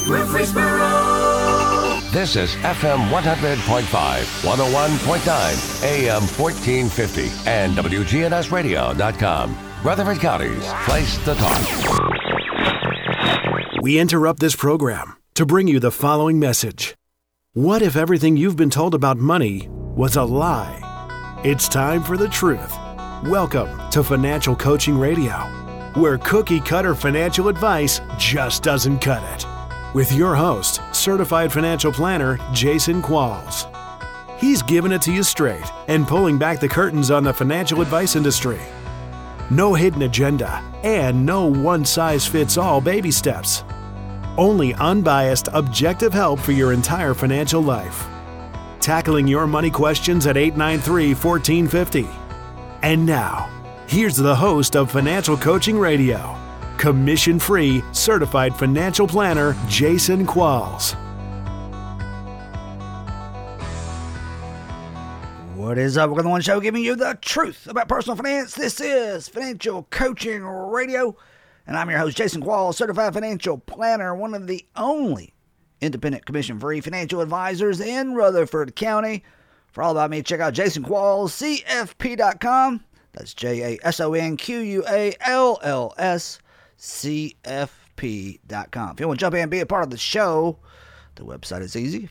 Murfreesboro. This is FM 100.5, 101.9, AM 1450, and WGNSradio.com. Rutherford County's place to talk. We interrupt this program to bring you the following message. What if everything you've been told about money was a lie? It's time for the truth. Welcome to Financial Coaching Radio, where cookie-cutter financial advice just doesn't cut it. With your host, certified financial planner, Jason Qualls. He's giving it to you straight and pulling back the curtains on the financial advice industry. No hidden agenda and no one-size-fits-all baby steps. Only unbiased, objective help for your entire financial life. Tackling your money questions at 893-1450. And now, here's the host of Financial Coaching Radio, commission-free, certified financial planner, Jason Qualls. What is up? We're the one show giving you the truth about personal finance. This is Financial Coaching Radio, and I'm your host, Jason Qualls, certified financial planner, one of the only independent commission-free financial advisors in Rutherford County. For all about me, check out jasonquallscfp.com. That's JasonQuallscfp.com. If you want to jump in and be a part of the show, the website is easy,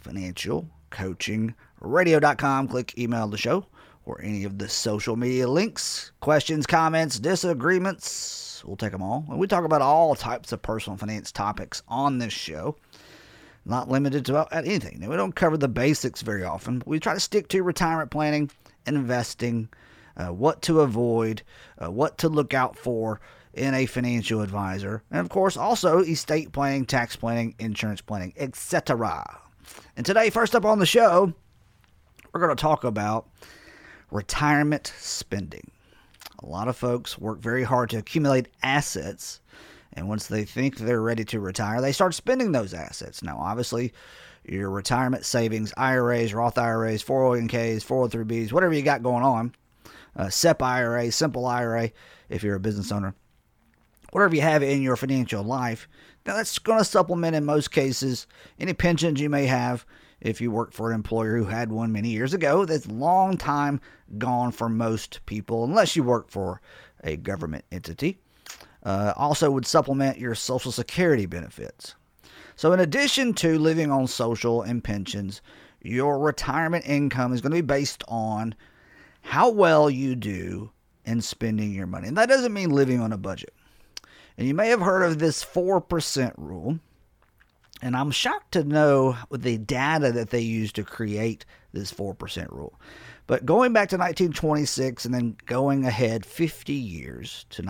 financialcoachingradio.com. Click email the show or any of the social media links. Questions, comments, disagreements, we'll take them all. And we talk about all types of personal finance topics on this show. Not limited to anything. Now, we don't cover the basics very often, but we try to stick to retirement planning, investing, what to avoid, what to look out for in a financial advisor, and of course also estate planning, tax planning, insurance planning, etc. And today, first up on the show, we're going to talk about retirement spending. A lot of folks work very hard to accumulate assets, and once they think they're ready to retire, they start spending those assets. Now, obviously, your retirement savings, IRAs, Roth IRAs, 401ks, 403bs, whatever you got going on, SEP IRA, simple IRA, if you're a business owner, whatever you have in your financial life, now that's going to supplement, in most cases, any pensions you may have if you work for an employer who had one many years ago. That's long time gone for most people, unless you work for a government entity. Also would supplement your Social Security benefits. So in addition to living on social and pensions, your retirement income is going to be based on how well you do in spending your money. And that doesn't mean living on a budget. And you may have heard of this 4% rule. And I'm shocked to know the data that they use to create this 4% rule. But going back to 1926 and then going ahead 50 years to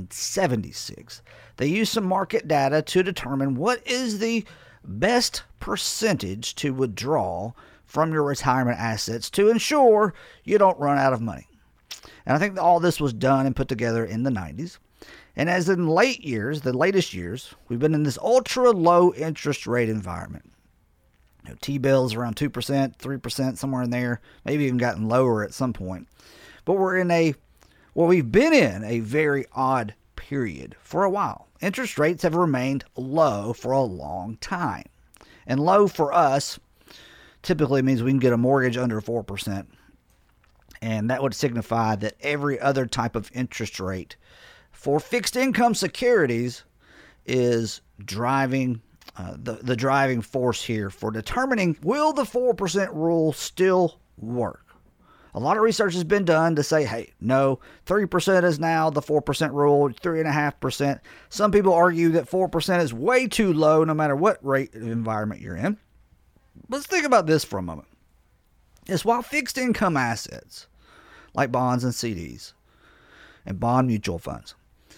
1976, they used some market data to determine what is the best percentage to withdraw from your retirement assets to ensure you don't run out of money. And I think all this was done and put together in the 90s. And as in late years, the latest years, we've been in this ultra low interest rate environment. You know, T-bills around 2%, 3%, somewhere in there, maybe even gotten lower at some point. But we've been in a very odd period for a while. Interest rates have remained low for a long time. And low for us typically means we can get a mortgage under 4%. And that would signify that every other type of interest rate for fixed income securities is driving the driving force here for determining, will the 4% rule still work? A lot of research has been done to say, hey, no, 3% is now the 4% rule, 3.5%. Some people argue that 4% is way too low no matter what rate environment you're in. Let's think about this for a moment. Is while fixed income assets like bonds and CDs and bond mutual funds,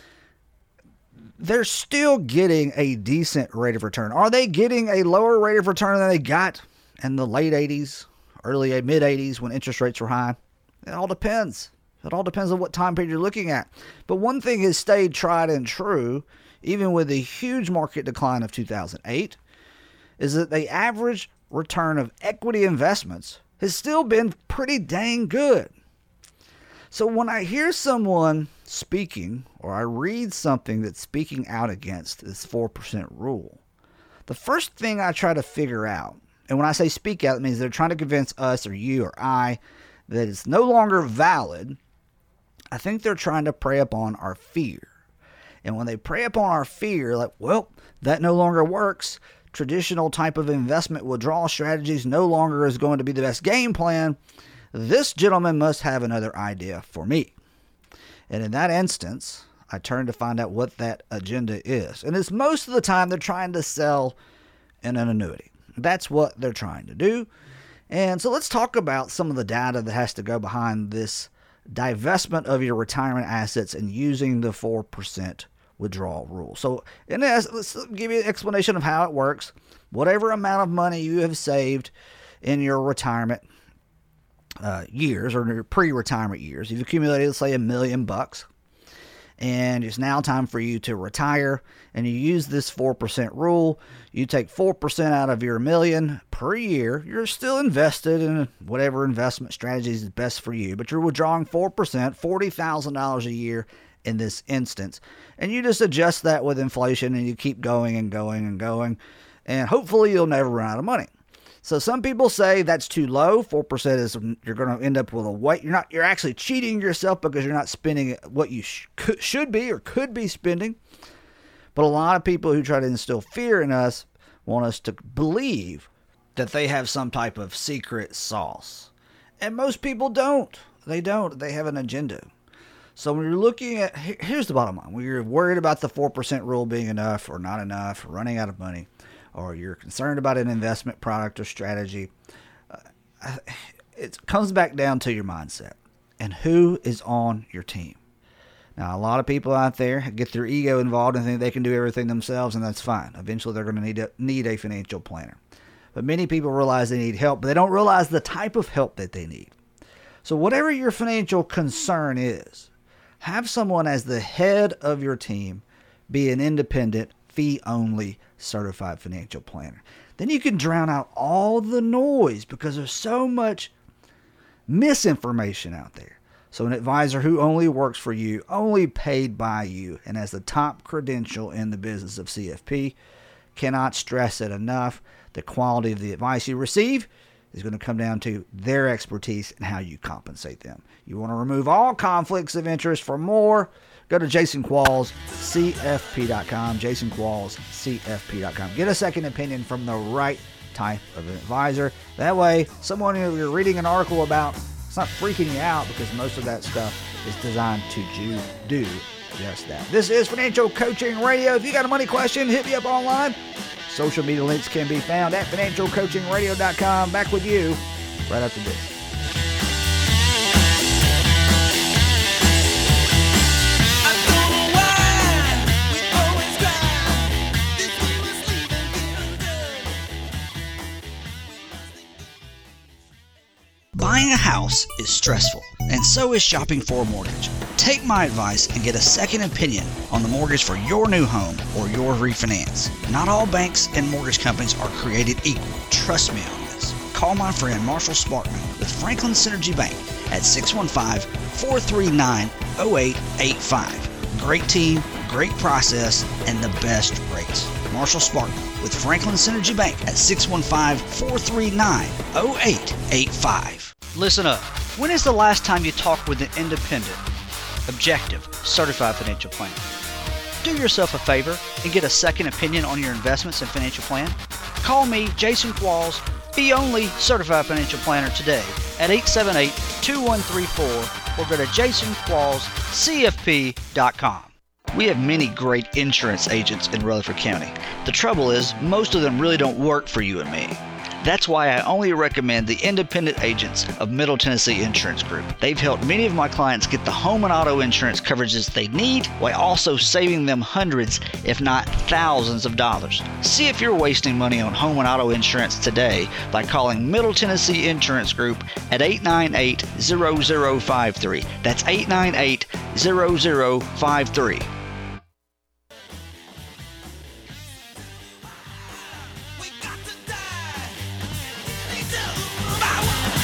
they're still getting a decent rate of return. Are they getting a lower rate of return than they got in the late 80s, early mid 80s when interest rates were high? It all depends. It all depends on what time period you're looking at. But one thing has stayed tried and true, even with the huge market decline of 2008, is that the average return of equity investments has still been pretty dang good. So when I hear someone speaking, or I read something that's speaking out against this 4% rule, The first thing I try to figure out, and when I say speak out, it means they're trying to convince us or you or I that it's no longer valid. I think they're trying to prey upon our fear. And when they prey upon our fear, like, well, that no longer works. Traditional type of investment withdrawal strategies no longer is going to be the best game plan. This gentleman must have another idea for me. And in that instance, I turn to find out what that agenda is. And it's most of the time they're trying to sell an annuity. That's what they're trying to do. And so let's talk about some of the data that has to go behind this divestment of your retirement assets and using the 4% withdrawal rule. So in this, let's give you an explanation of how it works. Whatever amount of money you have saved in your retirement years or your pre-retirement years, you've accumulated, let's say, $1 million, and it's now time for you to retire, and you use this 4% rule. You take 4% out of your $1 million per year. You're still invested in whatever investment strategy is best for you, but you're withdrawing 4%, $40,000 a year in this instance. And you just adjust that with inflation, and you keep going and going and going, and hopefully you'll never run out of money. So some people say that's too low. 4% is, you're going to end up with a weight. You're actually cheating yourself because you're not spending what you should be or could be spending. But a lot of people who try to instill fear in us want us to believe that they have some type of secret sauce. And most people don't. They don't. They have an agenda. So when you're looking at, here's the bottom line. When you're worried about the 4% rule being enough or not enough, or running out of money, or you're concerned about an investment product or strategy, it comes back down to your mindset and who is on your team. Now, a lot of people out there get their ego involved and think they can do everything themselves, and that's fine. Eventually, they're going to need a financial planner. But many people realize they need help, but they don't realize the type of help that they need. So whatever your financial concern is, have someone as the head of your team be an independent, fee-only certified financial planner. Then you can drown out all the noise because there's so much misinformation out there. So an advisor who only works for you, only paid by you, and has the top credential in the business of CFP, cannot stress it enough. The quality of the advice you receive is going to come down to their expertise and how you compensate them. You want to remove all conflicts of interest. For more, go to jasonquallscfp.com, jasonquallscfp.com. Get a second opinion from the right type of advisor. That way, someone you're reading an article about, it's not freaking you out because most of that stuff is designed to do just that. This is Financial Coaching Radio. If you got a money question, hit me up online. Social media links can be found at financialcoachingradio.com. Back with you right after this. Buying a house is stressful, and so is shopping for a mortgage. Take my advice and get a second opinion on the mortgage for your new home or your refinance. Not all banks and mortgage companies are created equal. Trust me on this. Call my friend Marshall Sparkman with Franklin Synergy Bank at 615-439-0885. Great team, great process, and the best rates. Marshall Sparkman with Franklin Synergy Bank at 615-439-0885. Listen up. When is the last time you talked with an independent, objective, certified financial planner? Do yourself a favor and get a second opinion on your investments and financial plan. Call me, Jason Qualls, the only certified financial planner today at 878-2134 or go to jasonquallscfp.com. We have many great insurance agents in Rutherford County. The trouble is, most of them really don't work for you and me. That's why I only recommend the independent agents of Middle Tennessee Insurance Group. They've helped many of my clients get the home and auto insurance coverages they need while also saving them hundreds, if not thousands of dollars. See if you're wasting money on home and auto insurance today by calling Middle Tennessee Insurance Group at 898-0053. That's 898-0053.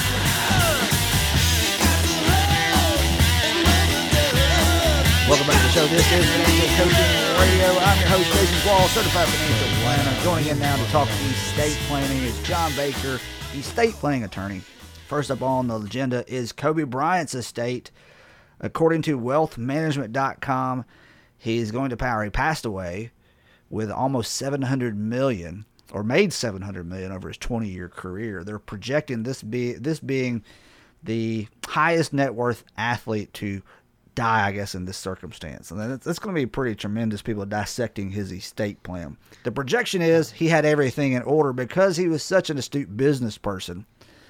Welcome back to the Show. This is Financial Coaching Radio. I'm your host, Jason Wall, certified financial planner. Joining in now to talk estate planning is John Baker, estate planning attorney. First up on the agenda is Kobe Bryant's estate. According to wealthmanagement.com, he passed away with almost $700 million, or made $700 million over his 20-year career. They're projecting this being the highest net worth athlete to die, I guess, in this circumstance. And that's going to be pretty tremendous, people dissecting his estate plan. The projection is he had everything in order because he was such an astute business person.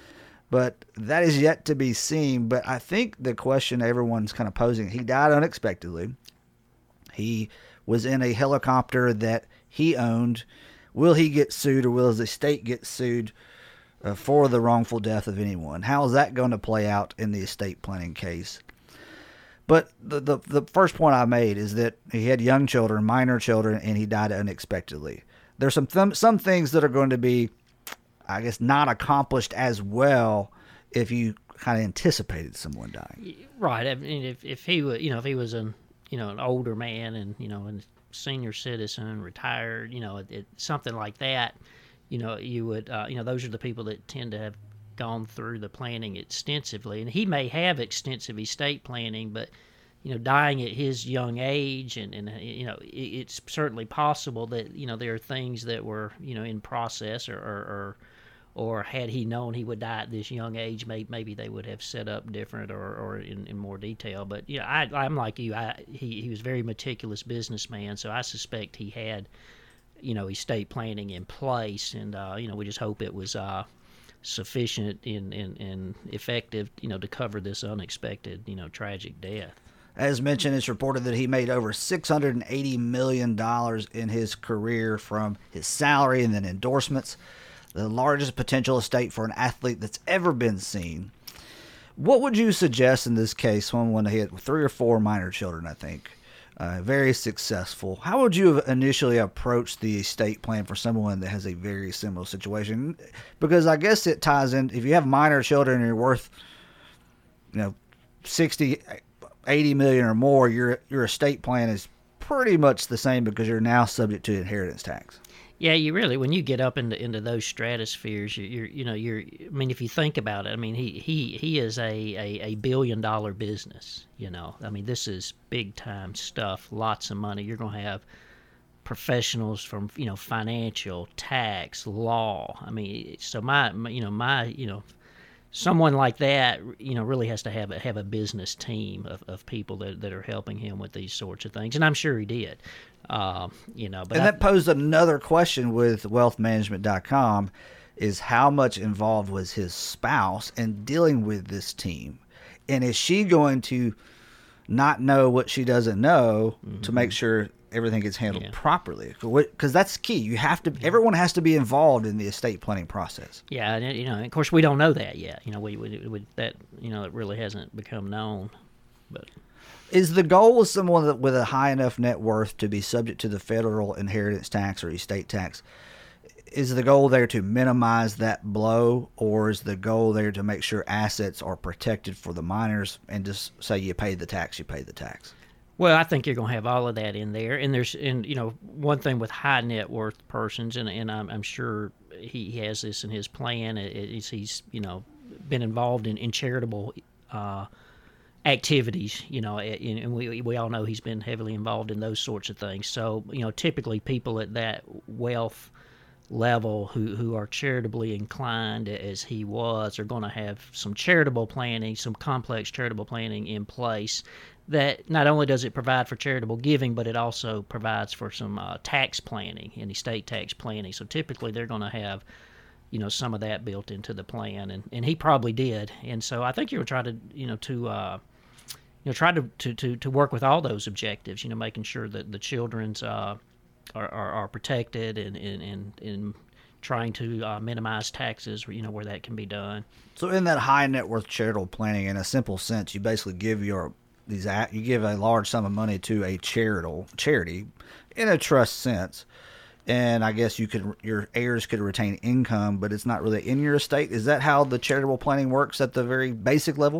But that is yet to be seen. But I think the question everyone's kind of posing, he died unexpectedly. He was in a helicopter that he owned. Will he get sued, or will his estate get sued for the wrongful death of anyone? How is that going to play out in the estate planning case? But the first point I made is that he had young children, minor children, and he died unexpectedly. There's some things that are going to be, I guess, not accomplished as well if you kind of anticipated someone dying. Right. I mean, if he was, if he was an older man and a senior citizen, retired, something like that, you would, those are the people that tend to have gone through the planning extensively, and he may have extensive estate planning, but dying at his young age, and it's certainly possible that there are things that were in process, or had he known he would die at this young age, maybe they would have set up different or in more detail. But I'm like you, he was a very meticulous businessman, so I suspect he had estate planning in place, and we just hope it was sufficient and effective, to cover this unexpected, tragic death. As mentioned, it's reported that he made over $680 million in his career from his salary and then endorsements, the largest potential estate for an athlete that's ever been seen. What would you suggest in this case, when he had 3 or 4 minor children, I think, very successful? How would you have initially approached the estate plan for someone that has a very similar situation? Because I guess it ties in, if you have minor children and you're worth, 60, 80 million or more, your estate plan is pretty much the same because you're now subject to inheritance tax. Yeah, you really, when you get up into those stratospheres, if you think about it, he is a $1 billion business, this is big time stuff, lots of money. You're going to have professionals from, financial, tax, law. So someone like that, really has to have a business team of people that are helping him with these sorts of things, and I'm sure he did. But that posed another question with wealthmanagement.com, is how much involved was his spouse in dealing with this team, and is she going to not know what she doesn't know to make sure everything gets handled properly? Because that's key. You have to. Everyone has to be involved in the estate planning process. Yeah, and of course we don't know that yet. It really hasn't become known. But is the goal of someone with a high enough net worth to be subject to the federal inheritance tax or estate tax? Is the goal there to minimize that blow, or is the goal there to make sure assets are protected for the minors and just say you pay the tax, you pay the tax? Well, I think you're going to have all of that in there, and one thing with high net worth persons, and I'm sure he has this in his plan, is he's been involved in charitable activities, and we all know he's been heavily involved in those sorts of things. So typically people at that wealth level who are charitably inclined as he was are going to have some charitable planning, some complex charitable planning in place that not only does it provide for charitable giving, but it also provides for some tax planning and estate tax planning. So typically they're going to have some of that built into the plan, and he probably did. And so I think you'll try to try to work with all those objectives, making sure that the children's are protected and trying to minimize taxes, where that can be done. So in that high net worth charitable planning, in a simple sense, you basically give you give a large sum of money to a charity in a trust sense. And I guess your heirs could retain income, but it's not really in your estate. Is that how the charitable planning works at the very basic level?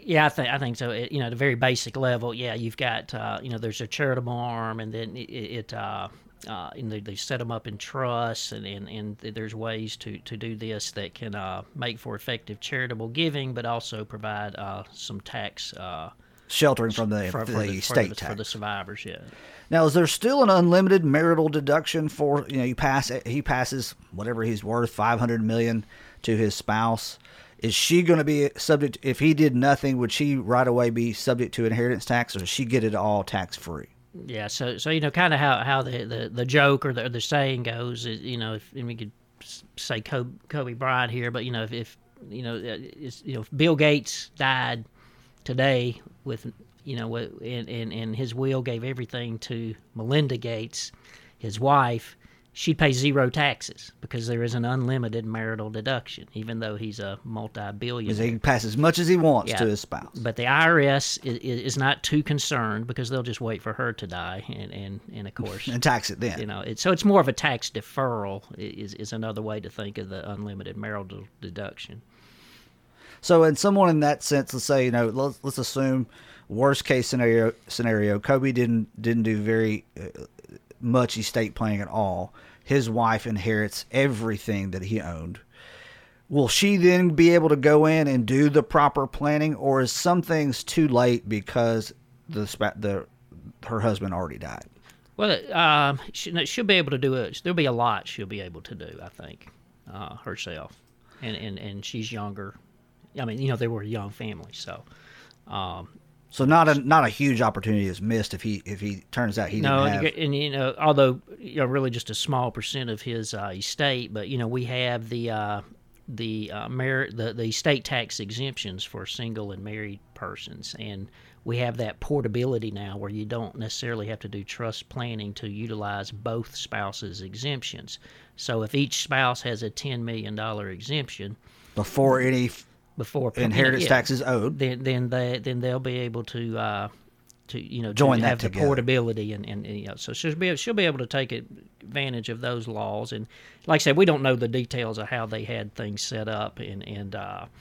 Yeah, I think so. At a very basic level, yeah, you've got there's a charitable arm, and then they set them up in trusts, and there's ways to do this that can make for effective charitable giving, but also provide some tax sheltering from the state tax for the survivors. Yeah. Now, is there still an unlimited marital deduction for he passes whatever he's worth, $500 million, to his spouse? Is she going to be subject, if he did nothing, would she right away be subject to inheritance tax, or does she get it all tax free? Yeah, so kind of how the joke or the saying goes is, if we could say Kobe Bryant here, but if Bill Gates died today with and his will gave everything to Melinda Gates, his wife, she'd pay zero taxes because there is an unlimited marital deduction, even though he's a multi-billionaire. He can pass as much as he wants to his spouse. But the IRS is not too concerned because they'll just wait for her to die and of course and tax it then. So it's more of a tax deferral is another way to think of the unlimited marital deduction. So, in someone in that sense, let's say let's assume worst case scenario, Kobe didn't do very much estate planning at all. His wife inherits everything that he owned. Will she then be able to go in and do the proper planning, or is some things too late because her husband already died? Well, she'll be able to do it. There'll be a lot she'll be able to do, I think, herself, and she's younger. I mean, they were a young family, so. So not a huge opportunity is missed if he turns out he didn't have. And although really just a small percent of his estate, but we have the estate tax exemptions for single and married persons, and we have that portability now where you don't necessarily have to do trust planning to utilize both spouses' exemptions. So if each spouse has a $10 million exemption before inheritance tax is owed, then they'll be able to join to that have together. The portability and so she'll be able to take advantage of those laws. And like I said, we don't know the details of how they had things set up, and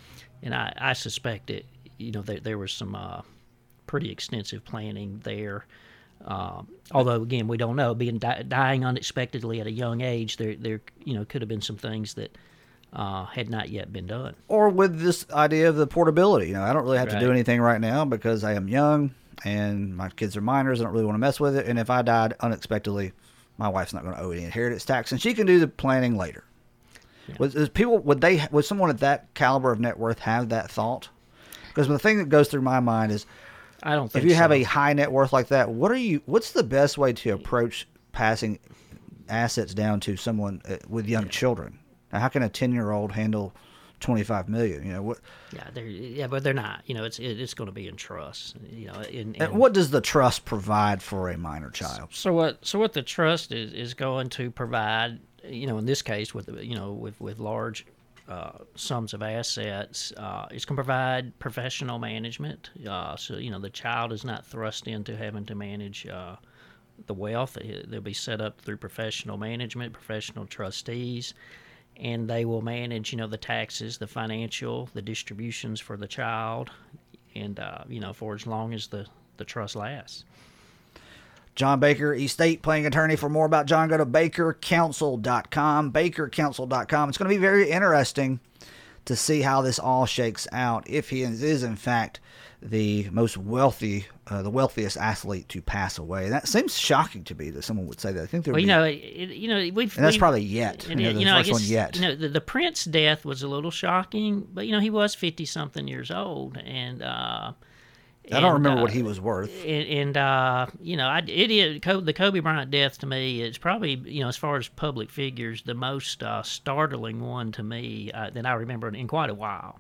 I suspect it. There was some pretty extensive planning there. Although again, we don't know. Dying unexpectedly at a young age, there could have been some things that had not yet been done. Or with this idea of the portability, I don't really have to do anything right now because I am young and my kids are minors. I don't really want to mess with it. And if I died unexpectedly, my wife's not going to owe any inheritance tax, and she can do the planning later. Yeah. Would someone at that caliber of net worth have that thought? Because the thing that goes through my mind is, I don't think if you have a high net worth like that, what's the best way to approach passing assets down to someone with young children? Now, how can a 10-year-old handle $25 million? What? Yeah, but they're not. It's going to be in trust. And what does the trust provide for a minor child? So what the trust is going to provide, in this case with large sums of assets, it's going to provide professional management. So the child is not thrust into having to manage the wealth. They'll be set up through professional management, professional trustees. And they will manage, the taxes, the financial, the distributions for the child, and, for as long as the trust lasts. John Baker, estate planning attorney. For more about John, go to bakercounsel.com, bakercounsel.com. It's going to be very interesting to see how this all shakes out, if he is, in fact, the wealthiest athlete to pass away. And that seems shocking to me that someone would say that. I think there. And that's probably yet. The Prince death was a little shocking, but he was 50-something years old, and I don't remember what he was worth. The Kobe Bryant death to me is probably as far as public figures the most startling one to me that I remember in quite a while.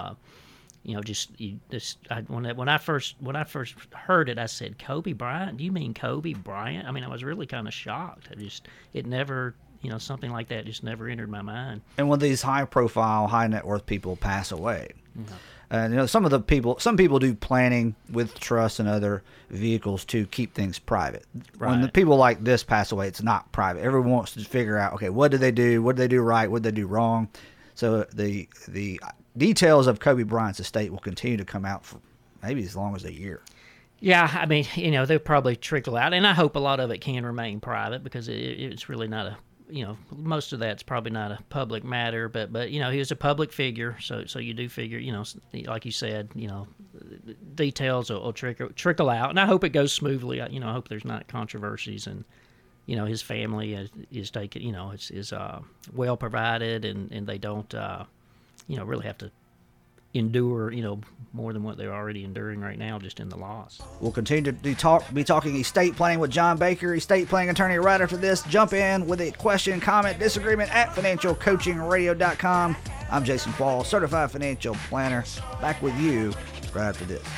When I first heard it, I said, Kobe Bryant? Do you mean Kobe Bryant? I mean, I was really kind of shocked. It never, something like that just never entered my mind. And when these high-profile, high-net-worth people pass away, and some people do planning with trust and other vehicles to keep things private. Right. When the people like this pass away, it's not private. Everyone wants to figure out, okay, what did they do? What did they do right? What did they do wrong? So the details of Kobe Bryant's estate will continue to come out maybe as long as a year. Yeah, I mean, they'll probably trickle out, and I hope a lot of it can remain private because it's really not a, most of that's probably not a public matter. But he was a public figure, so you do figure, like you said, details will trickle out, and I hope it goes smoothly. I hope there's not controversies, and his family is taken, is well provided, and they don't, really have to endure, more than what they're already enduring right now just in the loss. We'll continue to be talking estate planning with John Baker, estate planning attorney, right after this. Jump in with a question, comment, disagreement at financialcoachingradio.com. I'm Jason Qualls, certified financial planner. Back with you right after this.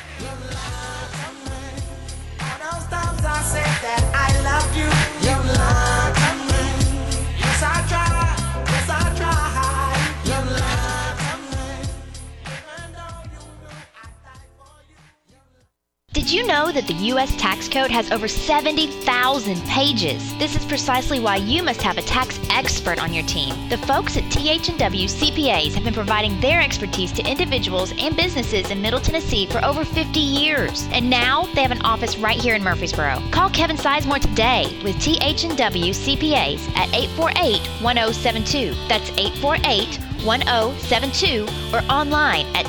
I said that I love you. You lied to me. Yes, I tried. Yes, I tried. You lied to me. Even though you knew I died for you. Did you know that the U.S. tax code has over 70,000 pages? This is precisely why you must have a tax expert on your team. The folks at TH&W CPAs have been providing their expertise to individuals and businesses in Middle Tennessee for over 50 years. And now they have an office right here in Murfreesboro. Call Kevin Sizemore today with TH&W CPAs at 848-1072. That's 848-1072 or online at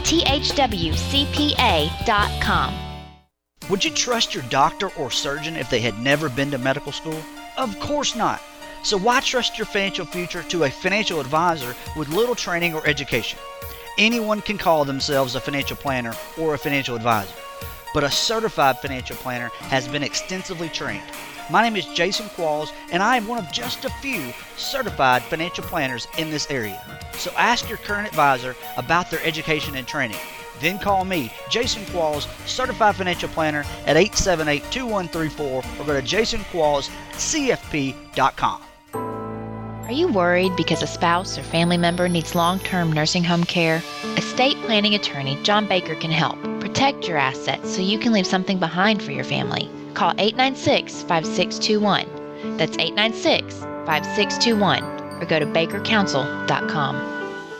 thwcpa.com. Would you trust your doctor or surgeon if they had never been to medical school? Of course not. So why trust your financial future to a financial advisor with little training or education? Anyone can call themselves a financial planner or a financial advisor, but a certified financial planner has been extensively trained. My name is Jason Qualls, and I am one of just a few certified financial planners in this area. So ask your current advisor about their education and training. Then call me, Jason Qualls, Certified Financial Planner, at 878-2134 or go to jasonquallscfp.com. Are you worried because a spouse or family member needs long-term nursing home care? Estate planning attorney John Baker can help. Protect your assets so you can leave something behind for your family. Call 896-5621. That's 896-5621 or go to bakercounsel.com.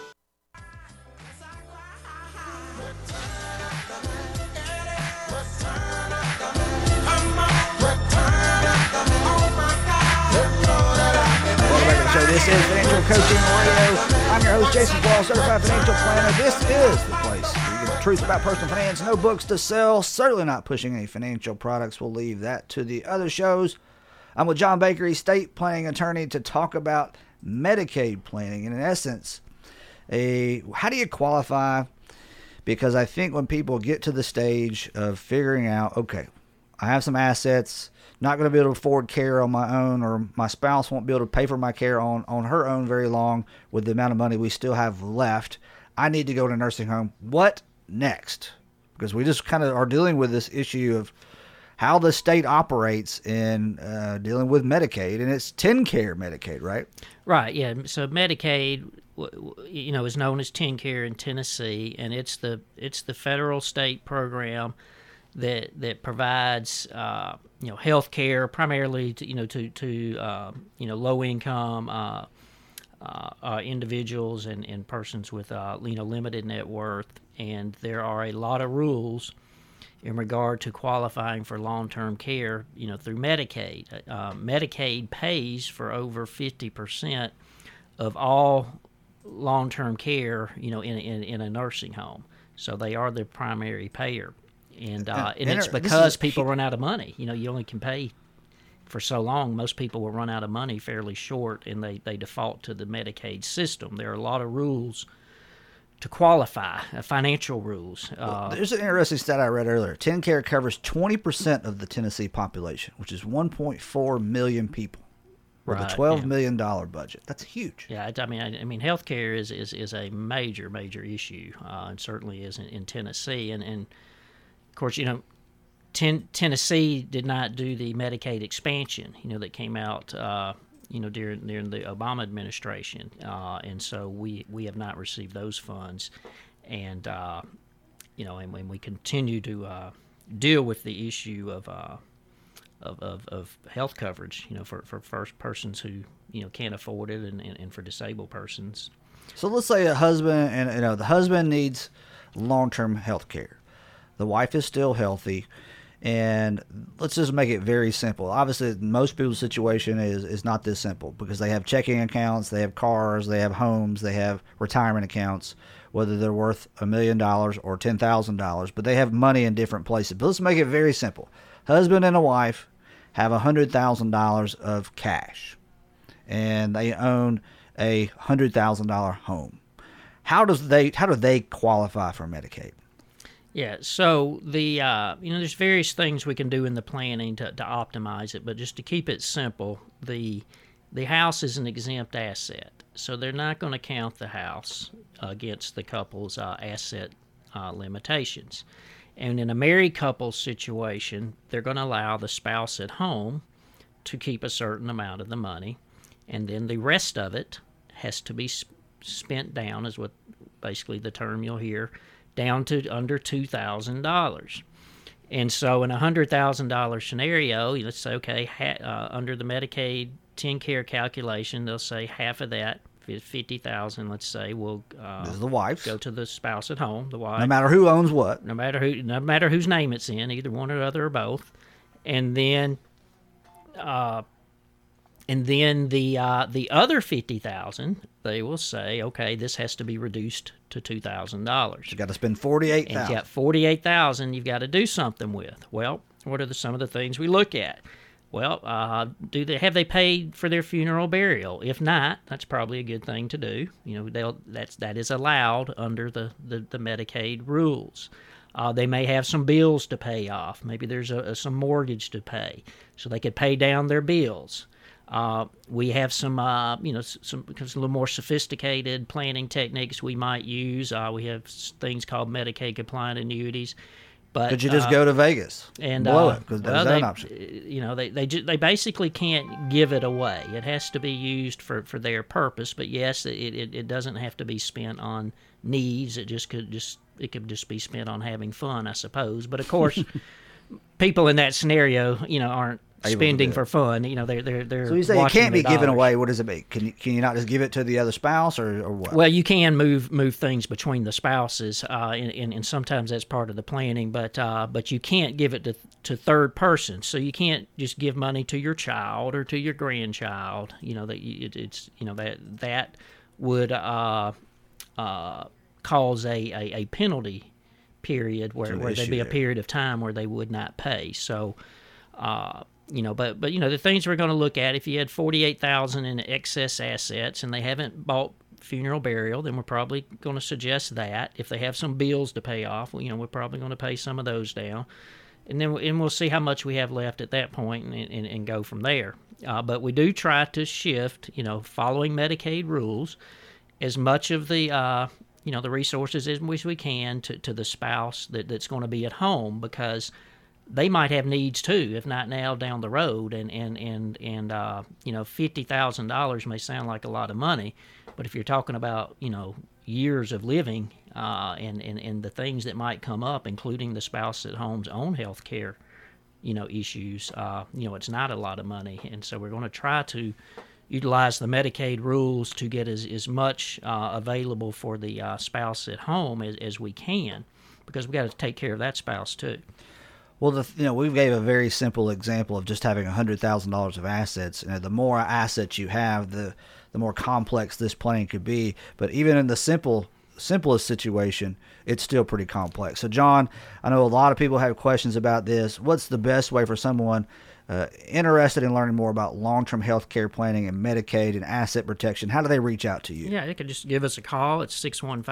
This is Financial Coaching Radio. I'm your host, Jason Qualls, certified financial planner. This is the place where you get the truth about personal finance. No books to sell. Certainly not pushing any financial products. We'll leave that to the other shows. I'm with John Baker, estate planning attorney, to talk about Medicaid planning. And in essence, how do you qualify? Because I think when people get to the stage of figuring out, okay, I have some assets, not going to be able to afford care on my own, or my spouse won't be able to pay for my care on her own very long with the amount of money we still have left. I need to go to a nursing home. What next? Because we just kind of are dealing with this issue of how the state operates in dealing with Medicaid, and it's TennCare Medicaid, right? Right, yeah. So Medicaid, is known as TennCare in Tennessee, and it's the federal state program that provides health care primarily to low income individuals and persons with limited net worth. And there are a lot of rules in regard to qualifying for long-term care through Medicaid. Medicaid pays for over 50% of all long-term care in a nursing home, so they are the primary payer. And it's because people run out of money. You only can pay for so long. Most people will run out of money fairly short, and they default to the Medicaid system. There are a lot of rules to qualify, financial rules. There's an interesting stat I read earlier. TennCare covers 20% of the Tennessee population, which is 1.4 million people, with a $12 million budget. That's huge. Yeah, I mean, healthcare is a major issue, and certainly is in Tennessee, and of course, Tennessee did not do the Medicaid expansion, that came out, during the Obama administration, and so we have not received those funds, and and we continue to deal with the issue of health coverage, for first persons who can't afford it, and for disabled persons. So let's say a husband, and the husband needs long-term health care. The wife is still healthy. And let's just make it very simple. Obviously, most people's situation is not this simple because they have checking accounts, they have cars, they have homes, they have retirement accounts, whether they're worth $1 million or $10,000, but they have money in different places. But let's make it very simple. Husband and a wife have $100,000 of cash, and they own a $100,000 home. How do they qualify for Medicaid? Yeah, so the there's various things we can do in the planning to optimize it, but just to keep it simple, the house is an exempt asset, so they're not going to count the house against the couple's asset limitations. And in a married couple situation, they're going to allow the spouse at home to keep a certain amount of the money, and then the rest of it has to be spent down, is what basically the term you'll hear, down to under $2,000. And so in a $100,000 scenario, let's say, okay, under the Medicaid 10-care calculation, they'll say half of that, $50,000, let's say, will this is the wife's. Go to the spouse at home, the wife. No matter who owns what. No matter whose name it's in, either one or the other or both. And then the other $50,000, they will say, okay, this has to be reduced to $2,000. You got to spend $48,000. And you got $48,000 you've got to do something with. Well, what are some of the things we look at? Well, have they paid for their funeral burial? If not, that's probably a good thing to do. That is allowed under the Medicaid rules. They may have some bills to pay off. Maybe there's some mortgage to pay, so they could pay down their bills. We have some because a little more sophisticated planning techniques we might use. We have things called Medicaid compliant annuities. But could you just go to Vegas and blow it? Because that's an option. They basically can't give it away. It has to be used for their purpose. But yes, it doesn't have to be spent on needs. It could just be spent on having fun, I suppose. But of course, people in that scenario, aren't spending for fun. They're so you say it can't be given away. What does it mean? Can you not just give it to the other spouse or what? Well, you can move things between the spouses, and sometimes that's part of the planning. But you can't give it to third persons. So you can't just give money to your child or to your grandchild. That would cause a penalty period where there'd be a period of time where they would not pay. So. But the things we're going to look at, if you had $48,000 in excess assets and they haven't bought funeral burial, then we're probably going to suggest that. If they have some bills to pay off, we're probably going to pay some of those down, and then we'll see how much we have left at that point and go from there. But we do try to shift, following Medicaid rules, as much of the the resources as we can to the spouse that's going to be at home, because they might have needs too, if not now, down the road. And $50,000 may sound like a lot of money, but if you're talking about years of living and the things that might come up, including the spouse at home's own health care issues, it's not a lot of money. And so we're going to try to utilize the Medicaid rules to get as much available for the spouse at home as we can, because we got to take care of that spouse too. Well, we gave a very simple example of just having $100,000 of assets. The more assets you have, the more complex this plan could be. But even in the simplest situation, it's still pretty complex. So, John, I know a lot of people have questions about this. What's the best way for someone interested in learning more about long-term health care planning and Medicaid and asset protection? How do they reach out to you? Yeah, they can just give us a call. It's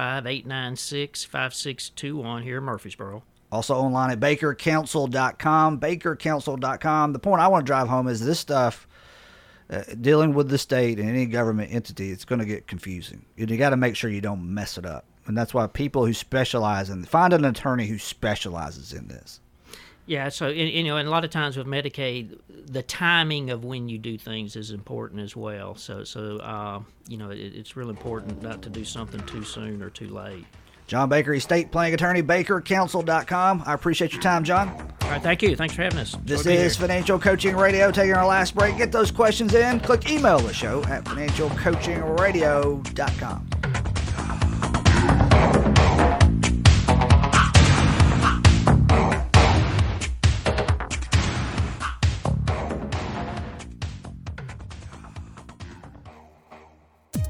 615-896-5621 here in Murfreesboro. Also online at BakerCouncil.com, BakerCouncil.com. The point I want to drive home is this stuff, dealing with the state and any government entity, it's going to get confusing. You got to make sure you don't mess it up. And that's why people who specialize find an attorney who specializes in this. Yeah, so, and a lot of times with Medicaid, the timing of when you do things is important as well. So it's real important not to do something too soon or too late. John Baker, estate planning attorney, BakerCouncil.com. I appreciate your time, John. All right, thank you. Thanks for having us. This is Financial Coaching Radio. Taking our last break. Get those questions in. Click email the show at financialcoachingradio.com.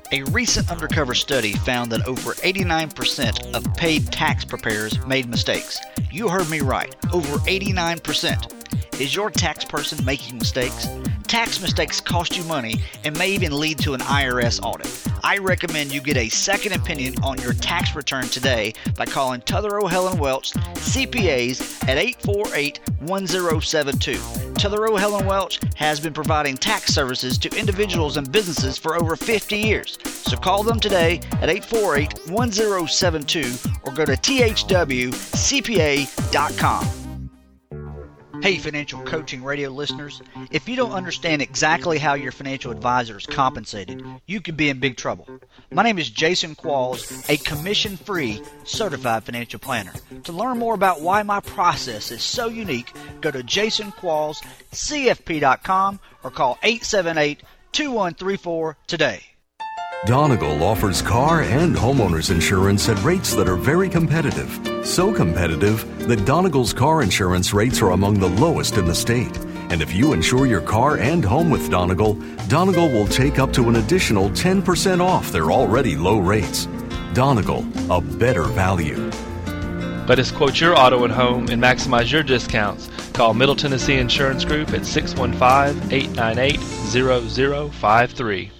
A recent undercover study found that over 89% of paid tax preparers made mistakes. You heard me right, over 89%. Is your tax person making mistakes? Tax mistakes cost you money and may even lead to an IRS audit. I recommend you get a second opinion on your tax return today by calling Tuthero Helen Welch CPAs at 848-1072. Tuthero Helen Welch has been providing tax services to individuals and businesses for over 50 years. So call them today at 848-1072 or go to thwcpa.com. Hey, Financial Coaching Radio listeners, if you don't understand exactly how your financial advisor is compensated, you could be in big trouble. My name is Jason Qualls, a commission-free certified financial planner. To learn more about why my process is so unique, go to jasonquallscfp.com or call 878-2134 today. Donegal offers car and homeowners insurance at rates that are very competitive. So competitive that Donegal's car insurance rates are among the lowest in the state. And if you insure your car and home with Donegal, Donegal will take up to an additional 10% off their already low rates. Donegal, a better value. Let us quote your auto and home and maximize your discounts. Call Middle Tennessee Insurance Group at 615-898-0053.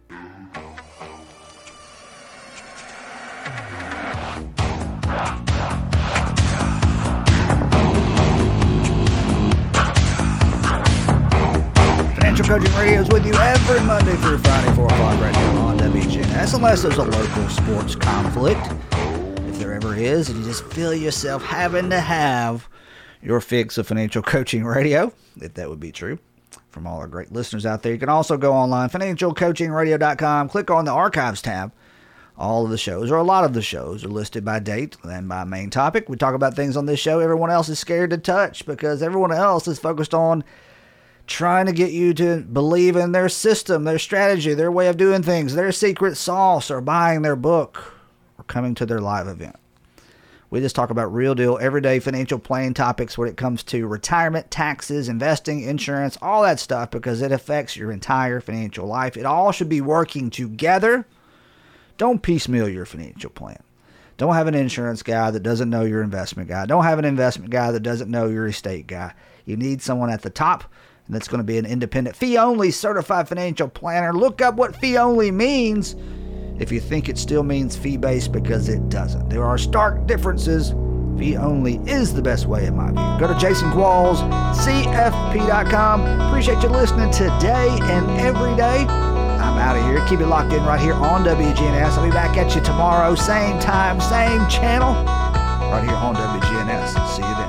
Coaching Radio is with you every Monday through Friday, 4 o'clock right here on WGNS, unless there's a local sports conflict. If there ever is, and you just feel yourself having to have your fix of Financial Coaching Radio, if that would be true, from all our great listeners out there. You can also go online, financialcoachingradio.com, click on the Archives tab. All of the shows, or a lot of the shows, are listed by date and by main topic. We talk about things on this show everyone else is scared to touch because everyone else is focused on trying to get you to believe in their system, their strategy, their way of doing things, their secret sauce, or buying their book, or coming to their live event. We just talk about real deal, everyday financial planning topics when it comes to retirement, taxes, investing, insurance, all that stuff, because it affects your entire financial life. It all should be working together. Don't piecemeal your financial plan. Don't have an insurance guy that doesn't know your investment guy. Don't have an investment guy that doesn't know your estate guy. You need someone at the top, and that's going to be an independent, fee-only certified financial planner. Look up what fee-only means if you think it still means fee-based, because it doesn't. There are stark differences. Fee-only is the best way in my view. Go to jasonquallscfp.com. Appreciate you listening today and every day. I'm out of here. Keep it locked in right here on WGNS. I'll be back at you tomorrow, same time, same channel, right here on WGNS. See you then.